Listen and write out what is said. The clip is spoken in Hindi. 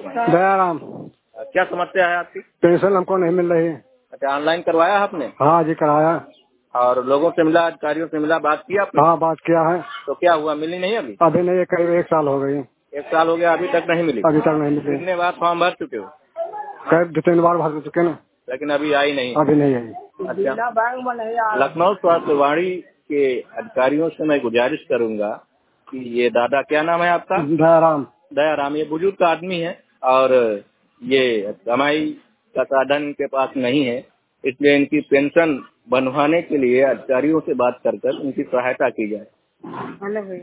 दयाराम। क्या समस्या है आपकी? पेंशन हमको नहीं मिल रही। अच्छा, ऑनलाइन करवाया आपने? हाँ जी, कराया। और लोगों से मिला, अधिकारियों से मिला, बात किया आपने? हाँ, बात किया है। तो क्या हुआ, मिली नहीं अभी? अभी नहीं, करीब 1 साल हो गई। 1 साल हो गया, अभी तक नहीं मिली? अभी तक नहीं मिली। कितने बार फॉर्म भर चुके हो? करीब 2-3 बार भर चुके ना, लेकिन अभी आई नहीं? अभी नहीं आई। अच्छा, लखनऊ स्वास्थ्यवाणी के अधिकारियों से मैं गुजारिश करूंगा कि ये दादा, क्या नाम है आपका? दयाराम। दयाराम, ये बुजुर्ग आदमी है और ये कमाई का साधन इनके पास नहीं है, इसलिए इनकी पेंशन बनवाने के लिए अधिकारियों से बात कर इनकी सहायता की जाए।